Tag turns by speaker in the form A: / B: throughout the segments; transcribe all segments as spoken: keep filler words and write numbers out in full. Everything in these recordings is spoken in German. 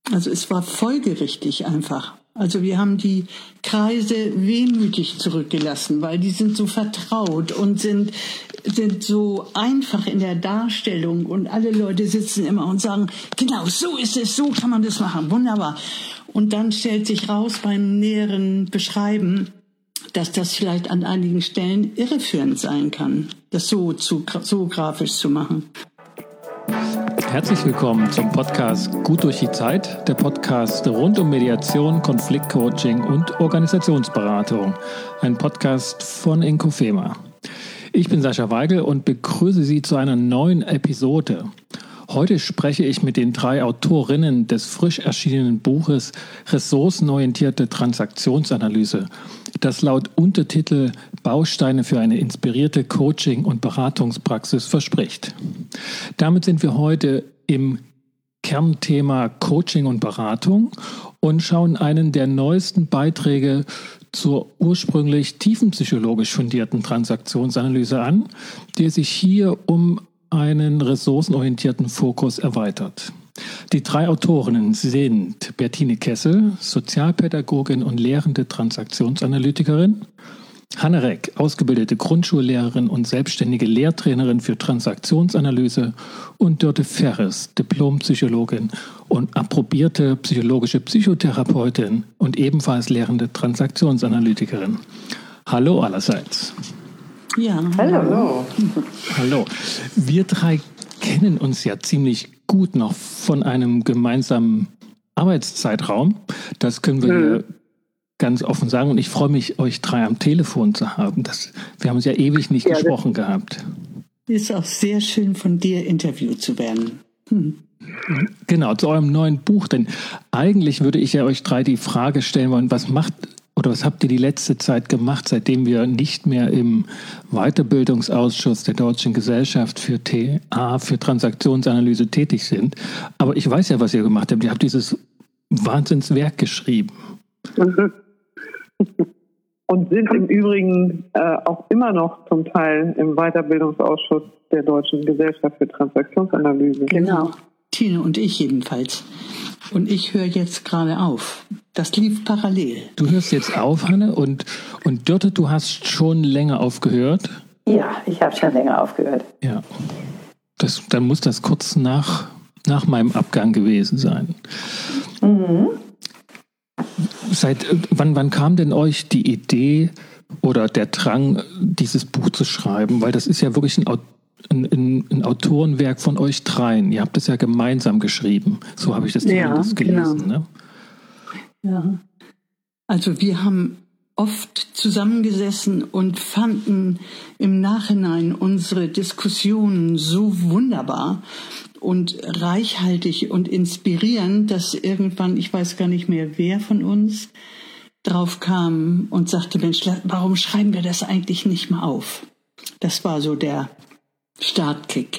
A: Also es war folgerichtig einfach. Also wir haben die Kreise wehmütig zurückgelassen, weil die sind so vertraut und sind, sind so einfach in der Darstellung. Und alle Leute sitzen immer und sagen, genau, so ist es, so kann man das machen, wunderbar. Und dann stellt sich raus beim näheren Beschreiben, dass das vielleicht an einigen Stellen irreführend sein kann, das so, zu, so grafisch zu machen.
B: Herzlich willkommen zum Podcast Gut durch die Zeit, der Podcast rund um Mediation, Konfliktcoaching und Organisationsberatung. Ein Podcast von Inkofema. Ich bin Sascha Weigel und begrüße Sie zu einer neuen Episode. Heute spreche ich mit den drei Autorinnen des frisch erschienenen Buches Ressourcenorientierte Transaktionsanalyse, das laut Untertitel Bausteine für eine inspirierte Coaching- und Beratungspraxis verspricht. Damit sind wir heute im Kernthema Coaching und Beratung und schauen einen der neuesten Beiträge zur ursprünglich tiefenpsychologisch fundierten Transaktionsanalyse an, der sich hier um einen ressourcenorientierten Fokus erweitert. Die drei Autorinnen sind Bertine Kessel, Sozialpädagogin und lehrende Transaktionsanalytikerin, Hanne Reck, ausgebildete Grundschullehrerin und selbstständige Lehrtrainerin für Transaktionsanalyse und Dörte Ferres, Diplompsychologin und approbierte psychologische Psychotherapeutin und ebenfalls lehrende Transaktionsanalytikerin. Hallo allerseits.
A: Ja,
C: hallo.
B: Hallo. Wir drei kennen uns ja ziemlich gut noch von einem gemeinsamen Arbeitszeitraum. Das können wir hier ganz offen sagen. Und ich freue mich, euch drei am Telefon zu haben. Das, wir haben uns ja ewig nicht ja, gesprochen gehabt.
A: Ist auch sehr schön, von dir interviewt zu werden. Hm.
B: Genau, zu eurem neuen Buch. Denn eigentlich würde ich ja euch drei die Frage stellen wollen, was macht oder was habt ihr die letzte Zeit gemacht, seitdem wir nicht mehr im Weiterbildungsausschuss der Deutschen Gesellschaft für T A, für Transaktionsanalyse tätig sind? Aber ich weiß ja, was ihr gemacht habt. Ihr habt dieses Wahnsinnswerk geschrieben.
C: Mhm. Und sind im Übrigen äh, auch immer noch zum Teil im Weiterbildungsausschuss der Deutschen Gesellschaft für Transaktionsanalyse.
A: Genau, Tine und ich jedenfalls. Und ich höre jetzt gerade auf. Das lief parallel.
B: Du hörst jetzt auf, Hanne, und, und Dörte, du hast schon länger aufgehört?
D: Ja, ich habe schon länger aufgehört.
B: Ja, das, dann muss das kurz nach, nach meinem Abgang gewesen sein.
D: Mhm.
B: Seit wann, wann kam denn euch die Idee oder der Drang, dieses Buch zu schreiben? Weil das ist ja wirklich ein Ein, ein, ein Autorenwerk von euch dreien. Ihr habt es ja gemeinsam geschrieben. So habe ich das zumindest ja, gelesen.
A: Genau.
B: Ne?
A: Ja. Also wir haben oft zusammengesessen und fanden im Nachhinein unsere Diskussionen so wunderbar und reichhaltig und inspirierend, dass irgendwann, ich weiß gar nicht mehr, wer von uns drauf kam und sagte, Mensch, warum schreiben wir das eigentlich nicht mal auf? Das war so der Startkick.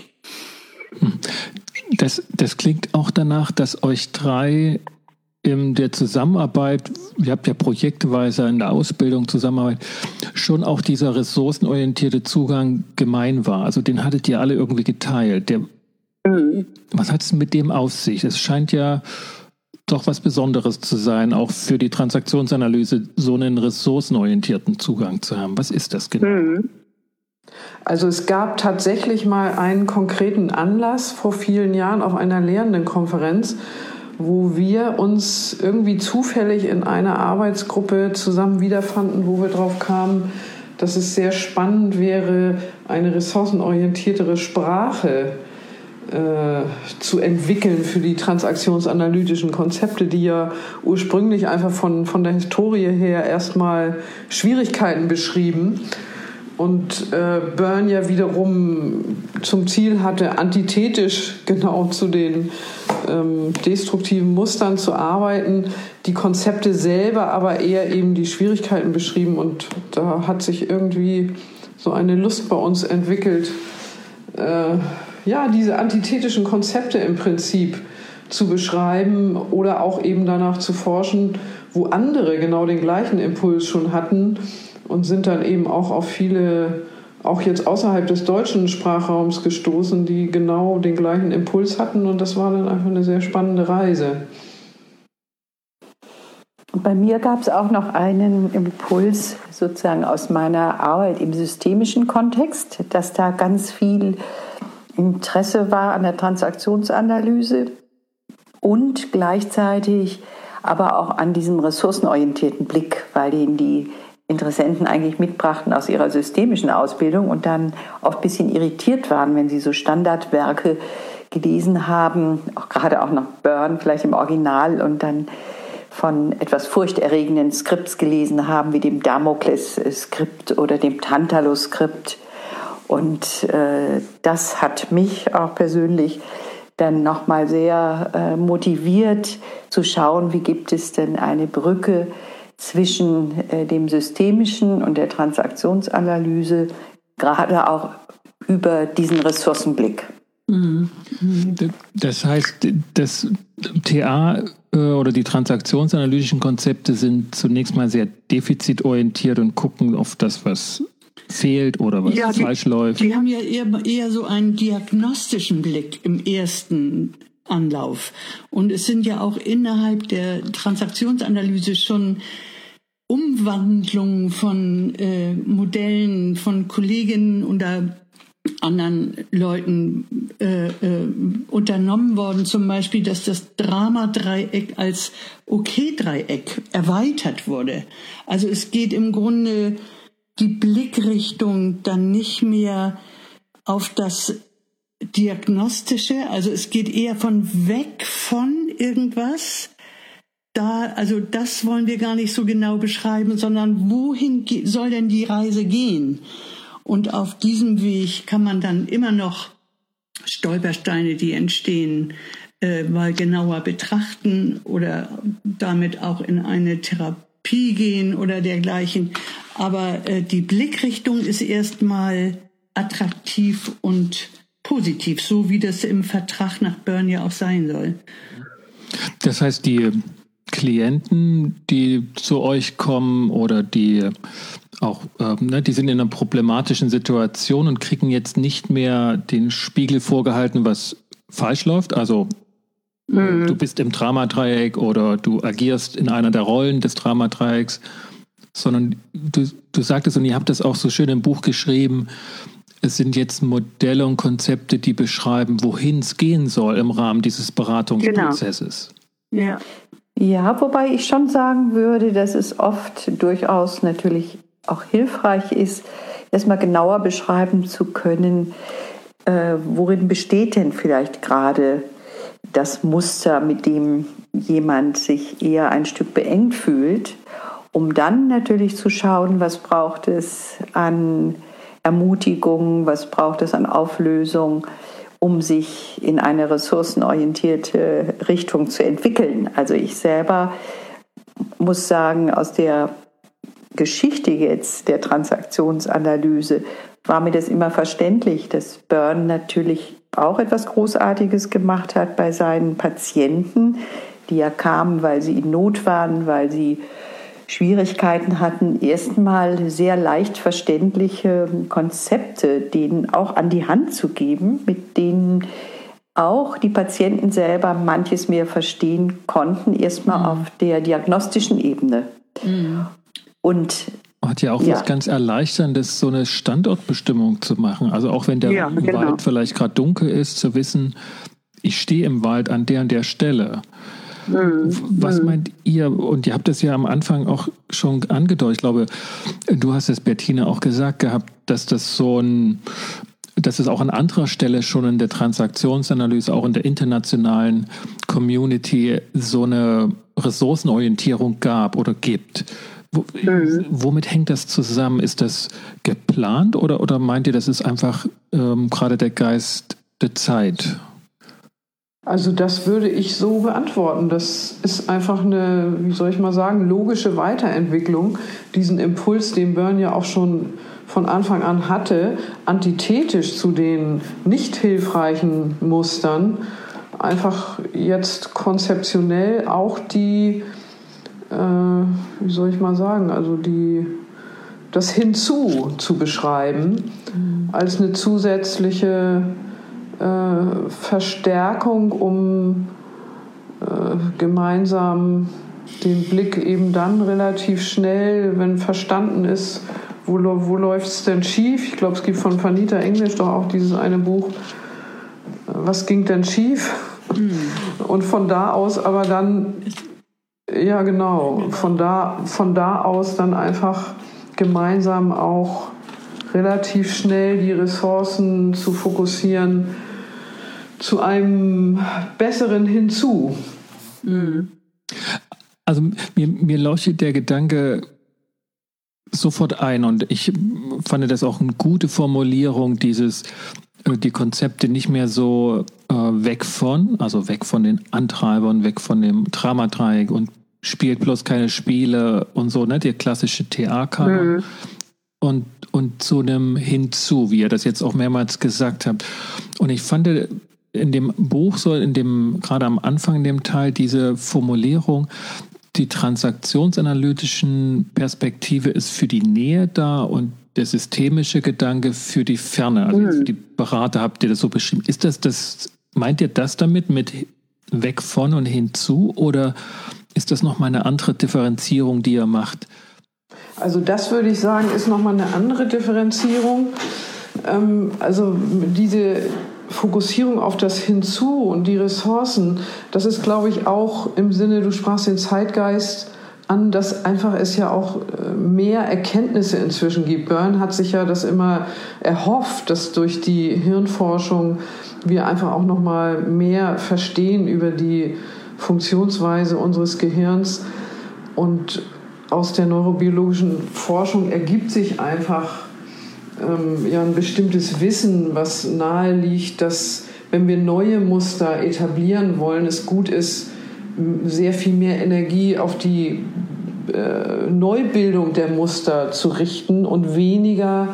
B: Das, das klingt auch danach, dass euch drei in der Zusammenarbeit, ihr habt ja projektweise in der Ausbildung Zusammenarbeit, schon auch dieser ressourcenorientierte Zugang gemein war. Also den hattet ihr alle irgendwie geteilt. Der, mhm. Was hat es mit dem auf sich? Es scheint ja doch was Besonderes zu sein, auch für die Transaktionsanalyse so einen ressourcenorientierten Zugang zu haben. Was ist das genau?
C: Mhm.
E: Also es gab tatsächlich mal einen konkreten Anlass vor vielen Jahren auf einer Lehrendenkonferenz, wo wir uns irgendwie zufällig in einer Arbeitsgruppe zusammen wiederfanden, wo wir drauf kamen, dass es sehr spannend wäre, eine ressourcenorientiertere Sprache äh, zu entwickeln für die transaktionsanalytischen Konzepte, die ja ursprünglich einfach von, von der Historie her erstmal Schwierigkeiten beschrieben. Und äh, Byrne ja wiederum zum Ziel hatte, antithetisch genau zu den ähm, destruktiven Mustern zu arbeiten, die Konzepte selber aber eher eben die Schwierigkeiten beschrieben. Und da hat sich irgendwie so eine Lust bei uns entwickelt, äh, ja, diese antithetischen Konzepte im Prinzip zu beschreiben oder auch eben danach zu forschen, wo andere genau den gleichen Impuls schon hatten. Und sind dann eben auch auf viele, auch jetzt außerhalb des deutschen Sprachraums gestoßen, die genau den gleichen Impuls hatten. Und das war dann einfach eine sehr spannende Reise.
D: Bei mir gab es auch noch einen Impuls sozusagen aus meiner Arbeit im systemischen Kontext, dass da ganz viel Interesse war an der Transaktionsanalyse und gleichzeitig aber auch an diesem ressourcenorientierten Blick, weil den die Interessenten eigentlich mitbrachten aus ihrer systemischen Ausbildung und dann oft ein bisschen irritiert waren, wenn sie so Standardwerke gelesen haben, auch gerade auch noch Byrne, vielleicht im Original, und dann von etwas furchterregenden Skripts gelesen haben, wie dem Damokles-Skript oder dem Tantalus-Skript. Und äh, das hat mich auch persönlich dann nochmal sehr äh, motiviert zu schauen, wie gibt es denn eine Brücke zwischen äh, dem Systemischen und der Transaktionsanalyse, gerade auch über diesen Ressourcenblick.
B: Das heißt, das T A äh, oder die transaktionsanalytischen Konzepte sind zunächst mal sehr defizitorientiert und gucken auf das, was fehlt oder was ja, falsch
A: die,
B: läuft.
A: Die haben ja eher, eher so einen diagnostischen Blick im ersten Anlauf. Und es sind ja auch innerhalb der Transaktionsanalyse schon Umwandlungen von äh, Modellen von Kolleginnen oder anderen Leuten äh, äh, unternommen worden, zum Beispiel, dass das Drama-Dreieck als Okay-Dreieck erweitert wurde. Also es geht im Grunde die Blickrichtung dann nicht mehr auf das Diagnostische, also es geht eher von weg von irgendwas. Da, also das wollen wir gar nicht so genau beschreiben, sondern wohin soll denn die Reise gehen? Und auf diesem Weg kann man dann immer noch Stolpersteine, die entstehen, äh, mal genauer betrachten oder damit auch in eine Therapie gehen oder dergleichen. Aber äh, die Blickrichtung ist erstmal attraktiv und positiv, so wie das im Vertrag nach Byrne ja auch sein soll.
B: Das heißt, die Klienten, die zu euch kommen oder die auch, äh, ne, die sind in einer problematischen Situation und kriegen jetzt nicht mehr den Spiegel vorgehalten, was falsch läuft. Also mhm. du bist im Dramadreieck oder du agierst in einer der Rollen des Dramadreiecks, sondern du, du sagtest, und ihr habt das auch so schön im Buch geschrieben, es sind jetzt Modelle und Konzepte, die beschreiben, wohin es gehen soll im Rahmen dieses Beratungsprozesses.
D: Genau. Ja. Ja, wobei ich schon sagen würde, dass es oft durchaus natürlich auch hilfreich ist, erstmal genauer beschreiben zu können, äh, worin besteht denn vielleicht gerade das Muster, mit dem jemand sich eher ein Stück beengt fühlt, um dann natürlich zu schauen, was braucht es an Ermutigung, was braucht es an Auflösung, um sich in eine ressourcenorientierte Richtung zu entwickeln. Also ich selber muss sagen, aus der Geschichte jetzt der Transaktionsanalyse war mir das immer verständlich, dass Byrne natürlich auch etwas Großartiges gemacht hat bei seinen Patienten, die ja kamen, weil sie in Not waren, weil sie Schwierigkeiten hatten, erstmal sehr leicht verständliche Konzepte denen auch an die Hand zu geben, mit denen auch die Patienten selber manches mehr verstehen konnten, erstmal mhm. auf der diagnostischen Ebene. Mhm. Und
B: hat ja auch ja. was ganz Erleichterndes, so eine Standortbestimmung zu machen. Also auch wenn der ja, genau. Wald vielleicht gerade dunkel ist, zu wissen, ich stehe im Wald an der und der Stelle. Mhm. Was meint ihr? Und ihr habt das ja am Anfang auch schon angedeutet. Ich glaube, du hast es, Bettina, auch gesagt gehabt, dass das so ein, dass es auch an anderer Stelle schon in der Transaktionsanalyse, auch in der internationalen Community so eine Ressourcenorientierung gab oder gibt. Wo, mhm. Womit hängt das zusammen? Ist das geplant oder, oder meint ihr, das ist einfach ähm, gerade der Geist der Zeit?
E: Also das würde ich so beantworten. Das ist einfach eine, wie soll ich mal sagen, logische Weiterentwicklung. Diesen Impuls, den Byrne ja auch schon von Anfang an hatte, antithetisch zu den nicht hilfreichen Mustern, einfach jetzt konzeptionell auch die, äh, wie soll ich mal sagen, also die, das Hinzu zu beschreiben, mhm. als eine zusätzliche Äh, Verstärkung, um äh, gemeinsam den Blick eben dann relativ schnell, wenn verstanden ist, wo, wo läuft es denn schief. Ich glaube, es gibt von Vanita English doch auch dieses eine Buch, was ging denn schief? Mhm. Und von da aus aber dann, ja genau, von da, von da aus dann einfach gemeinsam auch relativ schnell die Ressourcen zu fokussieren zu einem Besseren hinzu.
B: Mhm. Also mir, mir leuchtet der Gedanke sofort ein und ich fand das auch eine gute Formulierung, dieses die Konzepte nicht mehr so äh, weg von, also weg von den Antreibern, weg von dem Dramadreieck und spielt bloß keine Spiele und so, ne, der klassische T A-Kanon. Mhm. Und, und zu einem Hinzu, wie ihr das jetzt auch mehrmals gesagt habt. Und ich fand in dem Buch, so in dem, gerade am Anfang in dem Teil, diese Formulierung, die transaktionsanalytischen Perspektive ist für die Nähe da und der systemische Gedanke für die Ferne. Also mhm. für die Berater habt ihr das so beschrieben. Ist das das, meint ihr das damit mit weg von und hinzu oder ist das nochmal eine andere Differenzierung, die ihr macht?
E: Also das würde ich sagen, ist nochmal eine andere Differenzierung. Ähm, also diese Fokussierung auf das Hinzu und die Ressourcen, das ist, glaube ich, auch im Sinne, du sprachst den Zeitgeist an, dass einfach es ja auch mehr Erkenntnisse inzwischen gibt. Byrne hat sich ja das immer erhofft, dass durch die Hirnforschung wir einfach auch noch mal mehr verstehen über die Funktionsweise unseres Gehirns. Und aus der neurobiologischen Forschung ergibt sich einfach ähm, ja, ein bestimmtes Wissen, was nahe liegt, dass, wenn wir neue Muster etablieren wollen, es gut ist, sehr viel mehr Energie auf die äh, Neubildung der Muster zu richten und weniger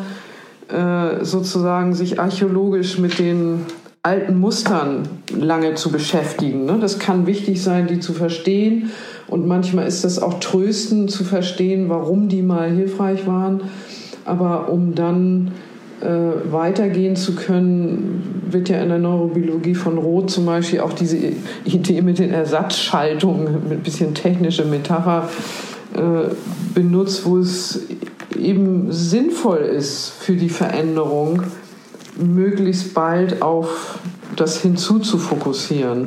E: äh, sozusagen sich archäologisch mit den alten Mustern lange zu beschäftigen. Ne? Das kann wichtig sein, die zu verstehen, und manchmal ist das auch tröstend zu verstehen, warum die mal hilfreich waren. Aber um dann Äh, weitergehen zu können, wird ja in der Neurobiologie von Roth zum Beispiel auch diese Idee mit den Ersatzschaltungen, mit ein bisschen technische Metapher äh, benutzt, wo es eben sinnvoll ist für die Veränderung, möglichst bald auf das Hinzu zu fokussieren.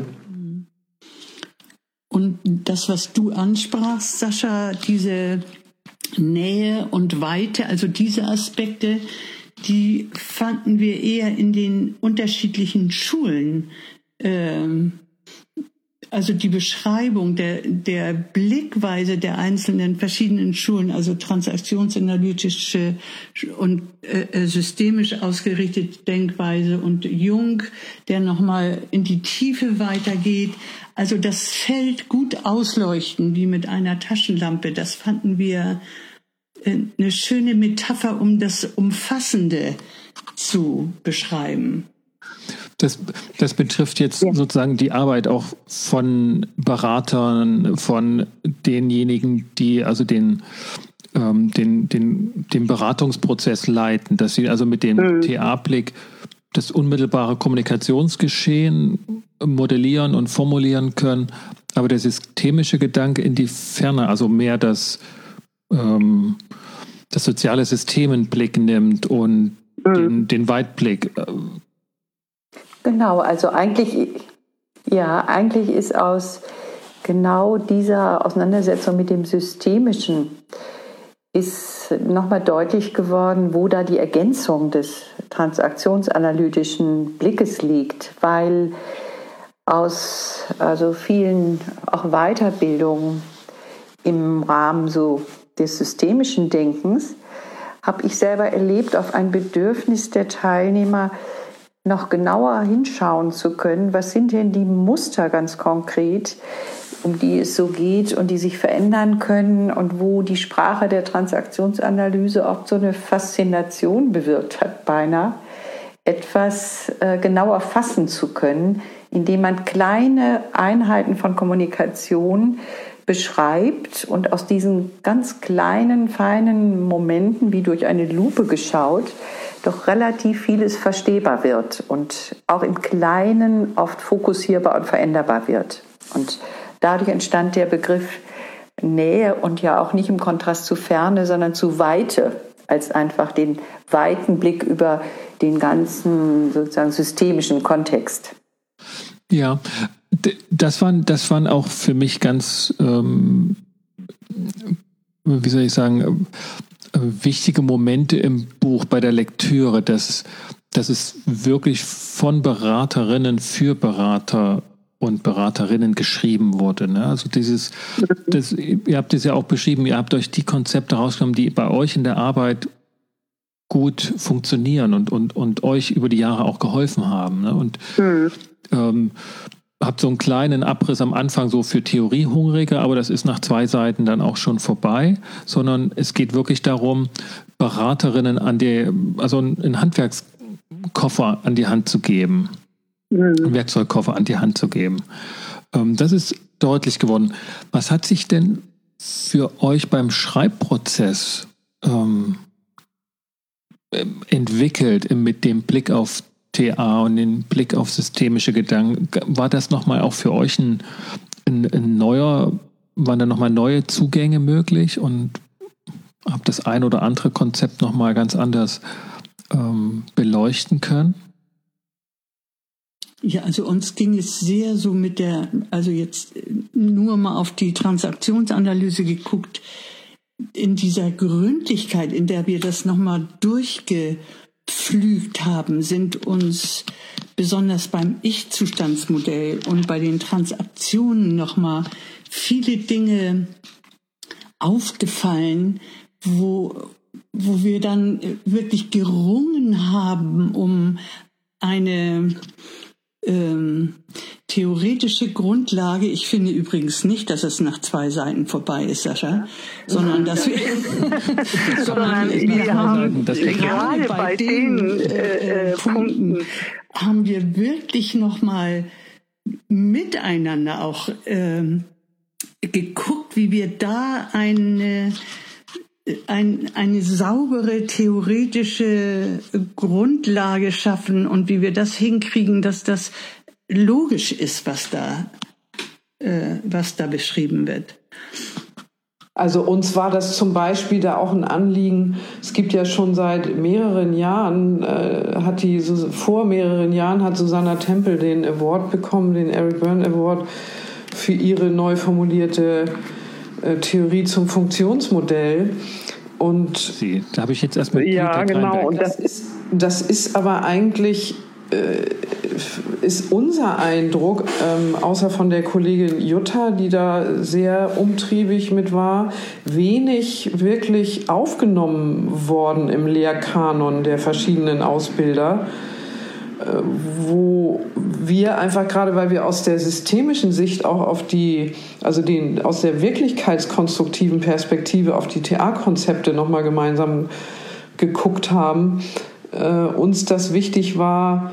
A: Und das, was du ansprachst, Sascha, diese Nähe und Weite, also diese Aspekte, die fanden wir eher in den unterschiedlichen Schulen. Ähm, also die Beschreibung der, der Blickweise der einzelnen verschiedenen Schulen, also transaktionsanalytische und äh, systemisch ausgerichtete Denkweise und Jung, der nochmal in die Tiefe weitergeht. Also das Feld gut ausleuchten, wie mit einer Taschenlampe, das fanden wir eine schöne Metapher, um das Umfassende zu beschreiben.
B: Das, das betrifft jetzt ja. sozusagen die Arbeit auch von Beratern, von denjenigen, die also den, ähm, den, den, den Beratungsprozess leiten, dass sie also mit dem mhm. T A-Blick das unmittelbare Kommunikationsgeschehen modellieren und formulieren können, aber der systemische Gedanke in die Ferne, also mehr das ähm, das soziale System in den Blick nimmt und mhm. den, den Weitblick.
D: Genau, also eigentlich, ja, eigentlich ist aus genau dieser Auseinandersetzung mit dem Systemischen ist nochmal deutlich geworden, wo da die Ergänzung des transaktionsanalytischen Blickes liegt, weil aus also vielen auch Weiterbildungen im Rahmen so des systemischen Denkens habe ich selber erlebt, auf ein Bedürfnis der Teilnehmer noch genauer hinschauen zu können, was sind denn die Muster ganz konkret, um die es so geht und die sich verändern können und wo die Sprache der Transaktionsanalyse auch so eine Faszination bewirkt hat, beinahe etwas äh, genauer fassen zu können, indem man kleine Einheiten von Kommunikation beschreibt und aus diesen ganz kleinen, feinen Momenten, wie durch eine Lupe geschaut, doch relativ vieles verstehbar wird und auch im Kleinen oft fokussierbar und veränderbar wird. Und dadurch entstand der Begriff Nähe und ja auch nicht im Kontrast zu Ferne, sondern zu Weite, als einfach den weiten Blick über den ganzen sozusagen systemischen Kontext.
B: Ja, das waren, das waren auch für mich ganz, ähm, wie soll ich sagen, äh, wichtige Momente im Buch bei der Lektüre, dass, dass es wirklich von Beraterinnen für Berater und Beraterinnen geschrieben wurde. Ne? Also dieses, das, ihr habt es ja auch beschrieben, ihr habt euch die Konzepte rausgenommen, die bei euch in der Arbeit gut funktionieren und, und, und euch über die Jahre auch geholfen haben. Ne? Und mhm. ähm, habt so einen kleinen Abriss am Anfang so für Theoriehungrige, aber das ist nach zwei Seiten dann auch schon vorbei, sondern es geht wirklich darum, Beraterinnen an die, also einen Handwerkskoffer an die Hand zu geben. Einen Werkzeugkoffer an die Hand zu geben. Ähm, das ist deutlich geworden. Was hat sich denn für euch beim Schreibprozess ähm, entwickelt mit dem Blick auf T A und den Blick auf systemische Gedanken? War das nochmal auch für euch ein, ein, ein neuer, waren da nochmal neue Zugänge möglich und habt das ein oder andere Konzept nochmal ganz anders ähm, beleuchten können?
A: Ja, also uns ging es sehr so mit der, also jetzt nur mal auf die Transaktionsanalyse geguckt, in dieser Gründlichkeit, in der wir das nochmal durchgepflügt haben, sind uns besonders beim Ich-Zustandsmodell und bei den Transaktionen nochmal viele Dinge aufgefallen, wo, wo wir dann wirklich gerungen haben, um eine Ähm, theoretische Grundlage. Ich finde übrigens nicht, dass es nach zwei Seiten vorbei ist, Sascha, sondern dass wir, sondern wir haben gerade bei den äh, äh, Punkten haben wir wirklich noch mal miteinander auch äh, geguckt, wie wir da eine Ein, eine saubere theoretische Grundlage schaffen und wie wir das hinkriegen, dass das logisch ist, was da, äh, was da beschrieben wird.
E: Also uns war das zum Beispiel da auch ein Anliegen. Es gibt ja schon seit mehreren Jahren, äh, hat die vor mehreren Jahren hat Susanna Tempel den Award bekommen, den Eric Byrne Award für ihre neu formulierte Theorie zum Funktionsmodell. Und
B: Sie, da habe ich jetzt erstmal
E: ja, genau. Und das ist, das ist aber eigentlich äh, ist unser Eindruck, ähm, außer von der Kollegin Jutta, die da sehr umtriebig mit war, wenig wirklich aufgenommen worden im Lehrkanon der verschiedenen Ausbilder, äh, wo wir einfach gerade, weil wir aus der systemischen Sicht auch auf die, also den, aus der wirklichkeitskonstruktiven Perspektive auf die T A-Konzepte nochmal gemeinsam geguckt haben, äh, uns das wichtig war,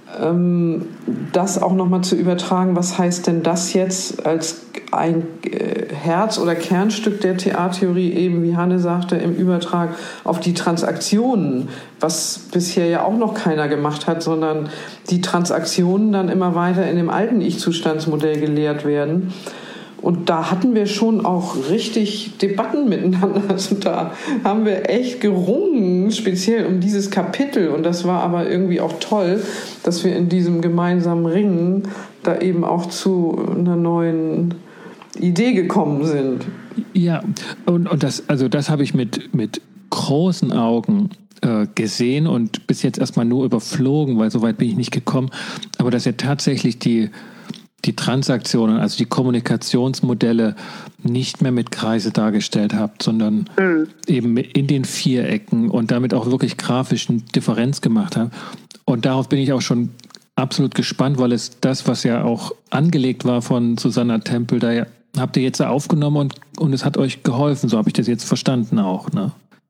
E: ähm, das auch nochmal zu übertragen, was heißt denn das jetzt als ein äh, Herz- oder Kernstück der T A-Theorie, eben wie Hanne sagte, im Übertrag auf die Transaktionen, was bisher ja auch noch keiner gemacht hat, sondern die Transaktionen dann immer weiter in dem alten Ich-Zustandsmodell gelehrt werden. Und da hatten wir schon auch richtig Debatten miteinander. Also da haben wir echt gerungen, speziell um dieses Kapitel. Und das war aber irgendwie auch toll, dass wir in diesem gemeinsamen Ringen da eben auch zu einer neuen Idee gekommen sind.
B: Ja, und, und das, also das habe ich mit, mit großen Augen äh, gesehen und bis jetzt erstmal nur überflogen, weil so weit bin ich nicht gekommen. Aber dass ihr tatsächlich die die Transaktionen, also die Kommunikationsmodelle nicht mehr mit Kreise dargestellt habt, sondern mhm. eben in den Vierecken und damit auch wirklich grafischen Differenz gemacht habt. Und darauf bin ich auch schon absolut gespannt, weil es das, was ja auch angelegt war von Susanna Tempel, da ja, habt ihr jetzt aufgenommen und, und es hat euch geholfen, so habe ich das jetzt verstanden auch, ne?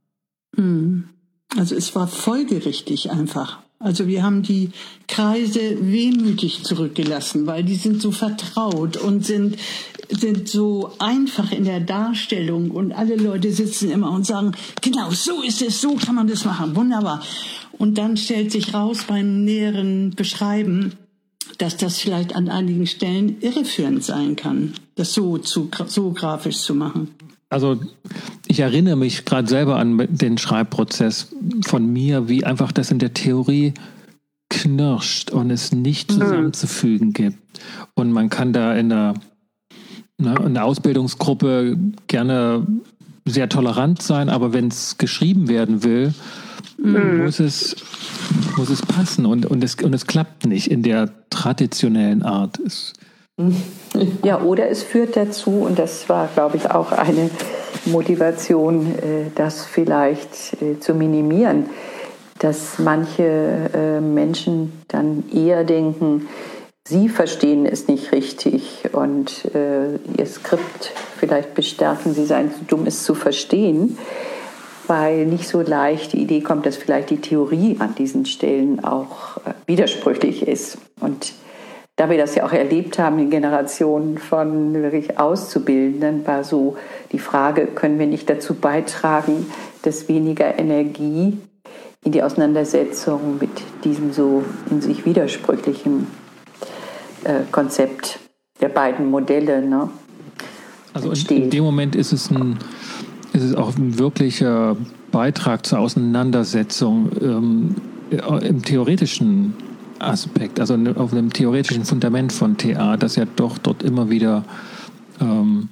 A: Mhm. Also es war folgerichtig einfach. Also wir haben die Kreise wehmütig zurückgelassen, weil die sind so vertraut und sind, sind so einfach in der Darstellung und alle Leute sitzen immer und sagen, genau, so ist es, so kann man das machen, wunderbar. Und dann stellt sich raus beim näheren Beschreiben, dass das vielleicht an einigen Stellen irreführend sein kann, das so, zu, so grafisch zu machen.
B: Also ich erinnere mich gerade selber an den Schreibprozess von mir, wie einfach das in der Theorie knirscht und es nicht zusammenzufügen gibt. Und man kann da in der, ne, in der Ausbildungsgruppe gerne sehr tolerant sein, aber wenn es geschrieben werden will, mhm. muss es, muss es passen und, und, es, und es klappt nicht in der traditionellen Art. Es,
D: ja, oder es führt dazu, und das war, glaube ich, auch eine Motivation, das vielleicht zu minimieren, dass manche Menschen dann eher denken, sie verstehen es nicht richtig und ihr Skript vielleicht bestärken, sie seien zu dumm, es zu verstehen, weil nicht so leicht die Idee kommt, dass vielleicht die Theorie an diesen Stellen auch widersprüchlich ist. Und da wir das ja auch erlebt haben in Generationen von wirklich Auszubildenden, war so die Frage, können wir nicht dazu beitragen, dass weniger Energie in die Auseinandersetzung mit diesem so in sich widersprüchlichen äh, Konzept der beiden Modelle, ne,
B: also in, in dem Moment ist es, ein, ist es auch ein wirklicher Beitrag zur Auseinandersetzung ähm, im theoretischen Aspekt, also auf einem theoretischen Fundament von T A, das ja doch dort immer wieder ähm,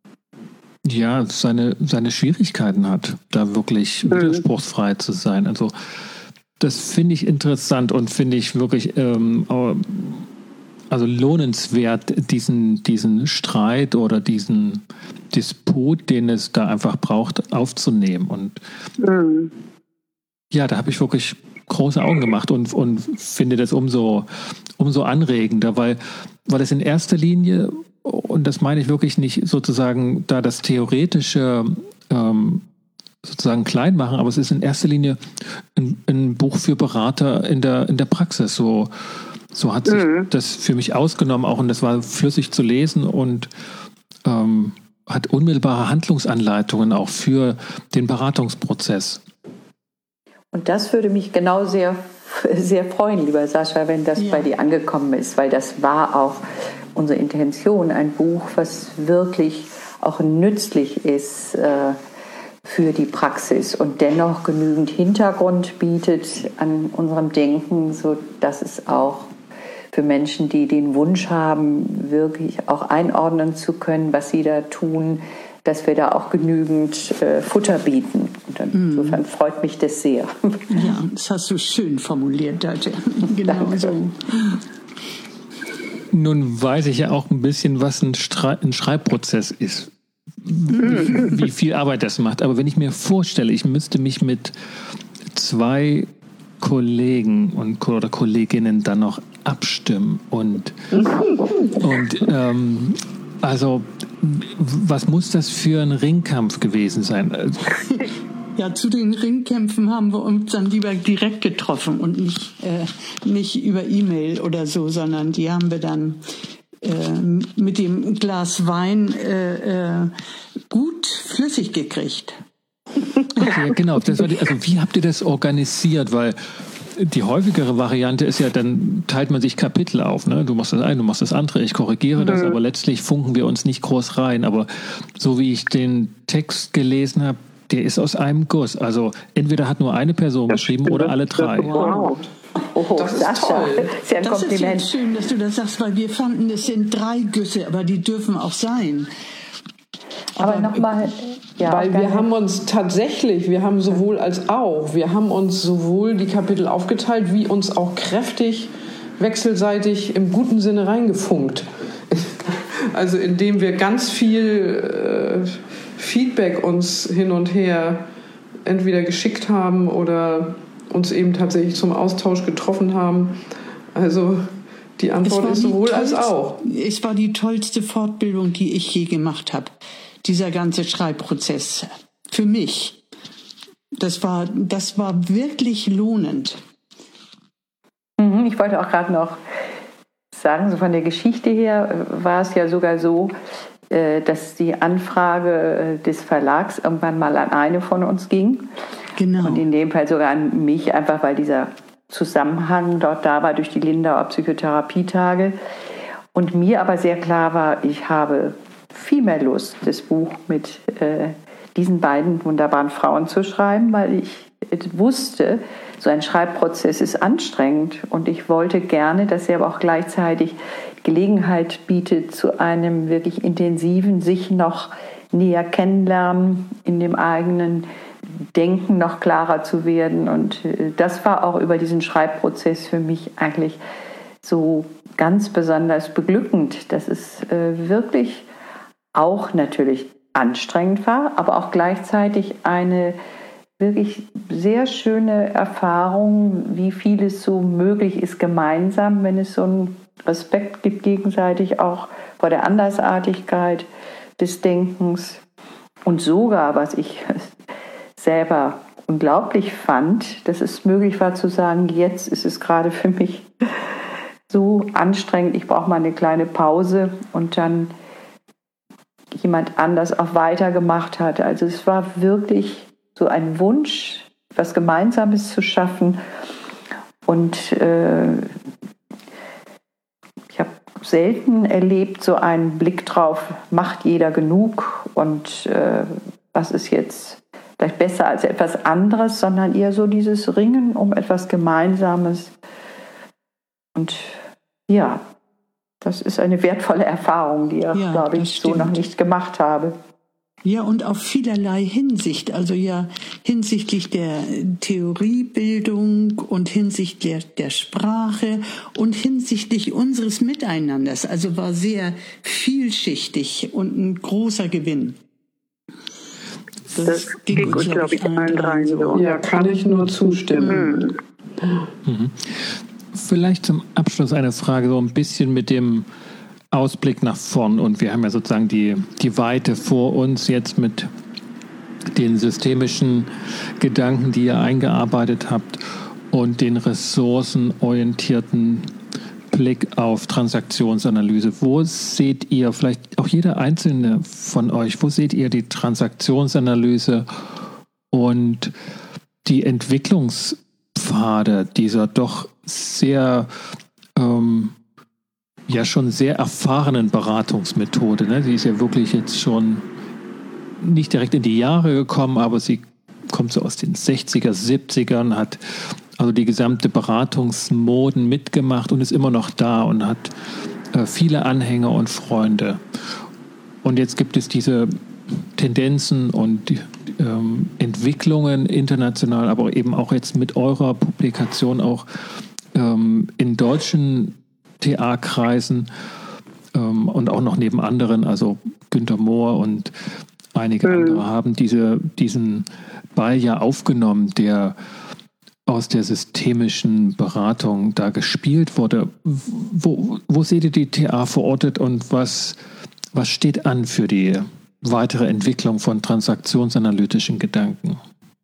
B: ja, seine, seine Schwierigkeiten hat, da wirklich mhm. widerspruchsfrei zu sein. Also das finde ich interessant und finde ich wirklich ähm, also lohnenswert, diesen, diesen Streit oder diesen Disput, den es da einfach braucht, aufzunehmen. Und mhm. ja, da habe ich wirklich große Augen gemacht und, und finde das umso, umso anregender, weil, weil es in erster Linie, und das meine ich wirklich nicht sozusagen da das Theoretische ähm, sozusagen klein machen, aber es ist in erster Linie ein, ein Buch für Berater in der, in der Praxis. So, so hat sich mhm. das für mich ausgenommen auch, und das war flüssig zu lesen und ähm, hat unmittelbare Handlungsanleitungen auch für den Beratungsprozess.
D: Und das würde mich genau sehr, sehr freuen, lieber Sascha, wenn das ja. bei dir angekommen ist, weil das war auch unsere Intention, ein Buch, was wirklich auch nützlich ist äh, für die Praxis und dennoch genügend Hintergrund bietet an unserem Denken, sodass es auch für Menschen, die den Wunsch haben, wirklich auch einordnen zu können, was sie da tun, dass wir da auch genügend äh, Futter bieten. Und insofern mm. freut mich das sehr.
A: Ja, das hast du schön formuliert, Date. Genau so.
B: Nun weiß ich ja auch ein bisschen, was ein, Stre- ein Schreibprozess ist. Wie, wie viel Arbeit das macht. Aber wenn ich mir vorstelle, ich müsste mich mit zwei Kollegen und, oder Kolleginnen dann noch abstimmen und, und ähm, also was muss das für ein Ringkampf gewesen sein?
A: Ja, zu den Ringkämpfen haben wir uns dann lieber direkt getroffen und nicht, äh, nicht über E-Mail oder so, sondern die haben wir dann äh, mit dem Glas Wein äh, äh, gut flüssig gekriegt.
B: Okay, ja, genau. Das war die, also wie habt ihr das organisiert? Weil die häufigere Variante ist ja, dann teilt man sich Kapitel auf. Ne? Du machst das eine, du machst das andere, ich korrigiere das, mhm. aber letztlich funken wir uns nicht groß rein. Aber so wie ich den Text gelesen habe, der ist aus einem Guss. Also entweder hat nur eine Person das geschrieben oder alle drei.
A: Wow.
D: Oh, das ist Sascha.
A: toll. Das ist ja ein das Kompliment. Ist schön, dass du das sagst, weil wir fanden, es sind drei Güsse, aber die dürfen auch sein.
D: Aber, aber nochmal...
E: Ja, weil wir haben uns tatsächlich, wir haben sowohl als auch, wir haben uns sowohl die Kapitel aufgeteilt, wie uns auch kräftig wechselseitig im guten Sinne reingefunkt. Also indem wir ganz viel äh, Feedback uns hin und her entweder geschickt haben oder uns eben tatsächlich zum Austausch getroffen haben. Also die Antwort ist sowohl als auch.
A: Es war die tollste Fortbildung, die ich je gemacht habe. Dieser ganze Schreibprozess für mich, das war, das war wirklich lohnend.
D: Ich wollte auch gerade noch sagen, so von der Geschichte her war es ja sogar so, dass die Anfrage des Verlags irgendwann mal an eine von uns ging.
A: Genau.
D: Und in dem Fall sogar an mich, einfach weil dieser Zusammenhang dort da war durch die Lindauer Psychotherapietage. Und mir aber sehr klar war, ich habe viel mehr Lust, das Buch mit äh, diesen beiden wunderbaren Frauen zu schreiben, weil ich wusste, so ein Schreibprozess ist anstrengend und ich wollte gerne, dass er aber auch gleichzeitig Gelegenheit bietet zu einem wirklich intensiven, sich noch näher kennenlernen, in dem eigenen Denken noch klarer zu werden. Und das war auch über diesen Schreibprozess für mich eigentlich so ganz besonders beglückend, dass es äh, wirklich auch natürlich anstrengend war, aber auch gleichzeitig eine wirklich sehr schöne Erfahrung, wie vieles so möglich ist gemeinsam, wenn es so einen Respekt gibt gegenseitig auch vor der Andersartigkeit des Denkens. Und sogar, was ich selber unglaublich fand, dass es möglich war zu sagen, jetzt ist es gerade für mich so anstrengend, ich brauche mal eine kleine Pause und dann jemand anders auch weitergemacht hat. Also es war wirklich so ein Wunsch, etwas Gemeinsames zu schaffen. Und äh, ich habe selten erlebt, so einen Blick drauf, macht jeder genug und äh, was ist jetzt vielleicht besser als etwas anderes, sondern eher so dieses Ringen um etwas Gemeinsames. Und ja, das ist eine wertvolle Erfahrung, die ich, ja, glaube ich, so noch nicht gemacht habe.
A: Ja, und auf vielerlei Hinsicht, also ja hinsichtlich der Theoriebildung und hinsichtlich der, der Sprache und hinsichtlich unseres Miteinanders. Also war sehr vielschichtig und ein großer Gewinn.
C: Das, das ging uns, glaube ich, allen dreien so.
E: Ja, kann ich nur zustimmen.
B: Mhm. Mhm. Vielleicht zum Abschluss eine Frage, so ein bisschen mit dem Ausblick nach vorn. Und wir haben ja sozusagen die, die Weite vor uns jetzt mit den systemischen Gedanken, die ihr eingearbeitet habt und den ressourcenorientierten Blick auf Transaktionsanalyse. Wo seht ihr, vielleicht auch jeder einzelne von euch, wo seht ihr die Transaktionsanalyse und die Entwicklungspfade dieser doch sehr ähm, ja schon sehr erfahrenen Beratungsmethode, ne? Sie ist ja wirklich jetzt schon nicht direkt in die Jahre gekommen, aber sie kommt so aus den sechziger, siebzigern, hat also die gesamte Beratungsmoden mitgemacht und ist immer noch da und hat äh, viele Anhänger und Freunde. Und jetzt gibt es diese Tendenzen und ähm, Entwicklungen international, aber eben auch jetzt mit eurer Publikation auch ähm, in deutschen T A-Kreisen ähm, und auch noch neben anderen, also Günter Mohr und einige mhm. andere haben diese, diesen Ball ja aufgenommen, der aus der systemischen Beratung da gespielt wurde. Wo, wo seht ihr die T A verortet und was, was steht an für die weitere Entwicklung von transaktionsanalytischen Gedanken?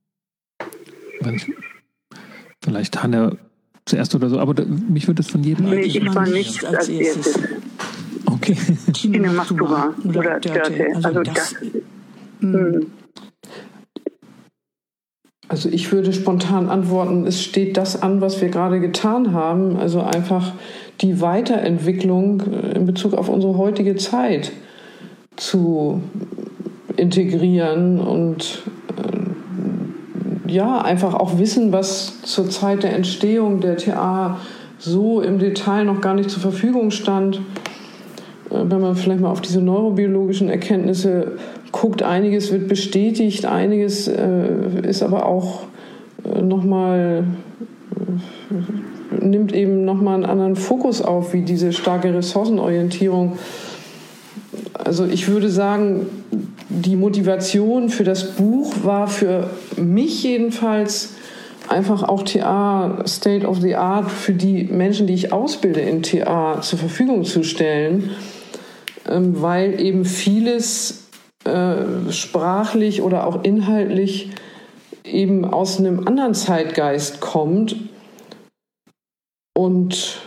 B: Vielleicht Hanne zuerst oder so, aber da, mich würde es von jedem...
C: Nee, ich war nicht als erstes.
B: Okay.
C: Tine, machst du mal. Oder Dörte. Also, also das... das hm.
E: Also ich würde spontan antworten, es steht das an, was wir gerade getan haben. Also einfach die Weiterentwicklung in Bezug auf unsere heutige Zeit zu integrieren und ja, einfach auch wissen, was zur Zeit der Entstehung der T A so im Detail noch gar nicht zur Verfügung stand. Wenn man vielleicht mal auf diese neurobiologischen Erkenntnisse guckt, einiges wird bestätigt, einiges äh, ist aber auch äh, nochmal, äh, nimmt eben nochmal einen anderen Fokus auf, wie diese starke Ressourcenorientierung. Also ich würde sagen, die Motivation für das Buch war für mich jedenfalls einfach auch T A State of the Art für die Menschen, die ich ausbilde in T A zur Verfügung zu stellen, ähm, weil eben vieles äh, sprachlich oder auch inhaltlich eben aus einem anderen Zeitgeist kommt. Und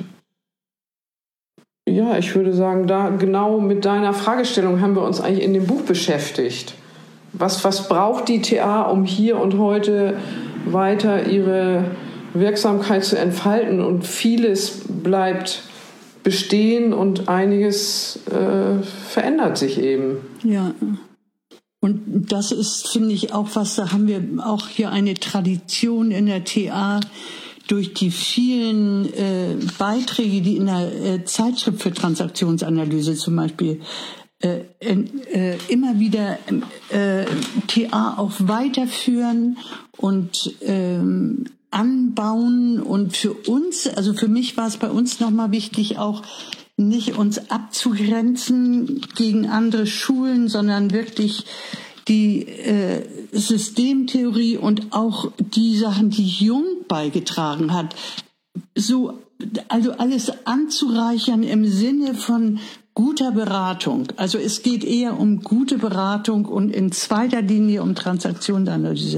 E: ja, ich würde sagen, da genau mit deiner Fragestellung haben wir uns eigentlich in dem Buch beschäftigt. Was, was braucht die T A, um hier und heute weiter ihre Wirksamkeit zu entfalten und vieles bleibt bestehen und einiges äh, verändert sich eben.
A: Ja. Und das ist, finde ich, auch was, da haben wir auch hier eine Tradition in der T A durch die vielen äh, Beiträge, die in der äh, Zeitschrift für Transaktionsanalyse zum Beispiel äh, äh, immer wieder äh, T A auch weiterführen und ähm, anbauen. Und für uns, also für mich war es bei uns nochmal wichtig, auch nicht uns abzugrenzen gegen andere Schulen, sondern wirklich die äh, Systemtheorie und auch die Sachen, die Jung beigetragen hat, so, also alles anzureichern im Sinne von guter Beratung. Also es geht eher um gute Beratung und in zweiter Linie um Transaktionsanalyse.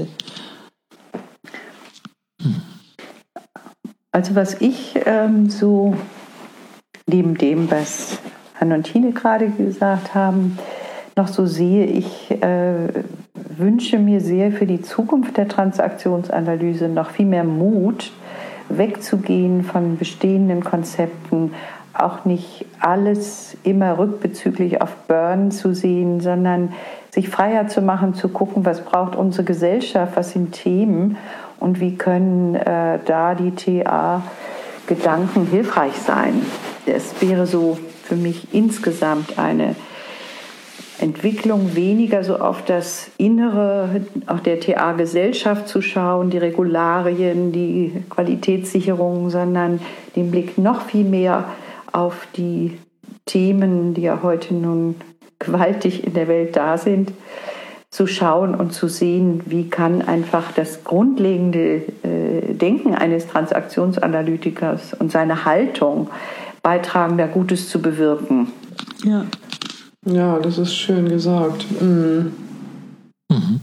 D: Also was ich ähm, so neben dem, was Anne und Tine gerade gesagt haben, noch so sehe, ich äh, wünsche mir sehr für die Zukunft der Transaktionsanalyse noch viel mehr Mut, wegzugehen von bestehenden Konzepten, auch nicht alles immer rückbezüglich auf Burn zu sehen, sondern sich freier zu machen, zu gucken, was braucht unsere Gesellschaft, was sind Themen und wie können äh, da die T A-Gedanken hilfreich sein. Es wäre so für mich insgesamt eine Entwicklung, weniger so auf das Innere auch der T A-Gesellschaft zu schauen, die Regularien, die Qualitätssicherung, sondern den Blick noch viel mehr auf die Themen, die ja heute nun gewaltig in der Welt da sind, zu schauen und zu sehen, wie kann einfach das grundlegende äh, Denken eines Transaktionsanalytikers und seine Haltung beitragen, da Gutes zu bewirken.
A: Ja.
E: Ja, das ist schön gesagt. Mhm.
B: Mhm.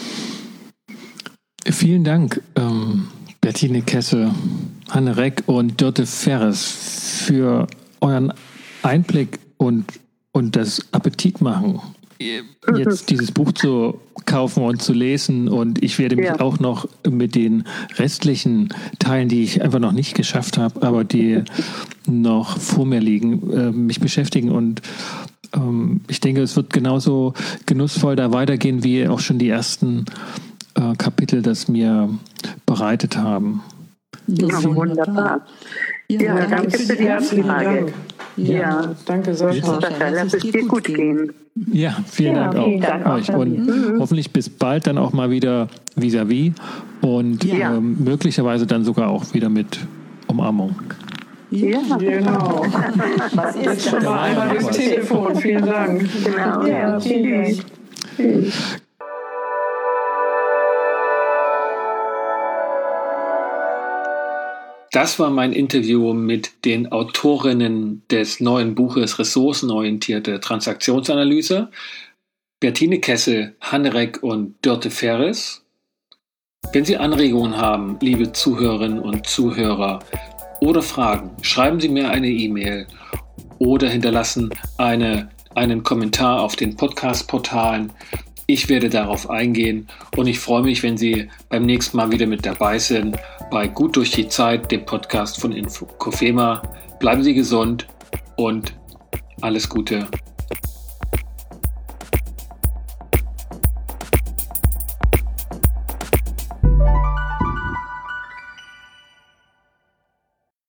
B: Vielen Dank, ähm, Bettine Kesse, Hanne Reck und Dörte Ferres für euren Einblick und, und das Appetitmachen, jetzt dieses Buch zu kaufen und zu lesen. Und ich werde mich ja. auch noch mit den restlichen Teilen, die ich einfach noch nicht geschafft habe, aber die noch vor mir liegen, äh, mich beschäftigen. Und ähm, ich denke, es wird genauso genussvoll da weitergehen, wie auch schon die ersten äh, Kapitel das mir bereitet haben.
C: Ja,
A: Ja,
C: wunderbar.
A: Ja,
C: Ja,
A: danke,
C: danke für die
E: Herzlichen
C: Anfrage.
E: Dank.
A: Ja.
E: Ja, danke, Sascha.
C: Sascha, lass es dir gut gehen.
B: Ja, vielen
D: Ja,
B: Dank auch
D: vielen Dank
B: euch.
D: auch.
B: Und
C: Mhm.
B: hoffentlich bis bald dann auch mal wieder vis-à-vis und
C: Ja.
B: ähm, möglicherweise dann sogar auch wieder mit Umarmung.
C: Ja,
E: Genau.
D: Was ist
E: Jetzt schon
D: das?
E: mal einmal durchs Telefon. Vielen Dank.
C: genau.
D: Ja, vielen Dank.
C: Tschüss.
B: Das war mein Interview mit den Autorinnen des neuen Buches Ressourcenorientierte Transaktionsanalyse, Bettine Kesse, Hanne Reck und Dörte Ferres. Wenn Sie Anregungen haben, liebe Zuhörerinnen und Zuhörer, oder Fragen, schreiben Sie mir eine E-Mail oder hinterlassen eine, einen Kommentar auf den Podcast-Portalen. Ich werde darauf eingehen und ich freue mich, wenn Sie beim nächsten Mal wieder mit dabei sind bei Gut durch die Zeit, dem Podcast von Inkofema. Bleiben Sie gesund und alles Gute.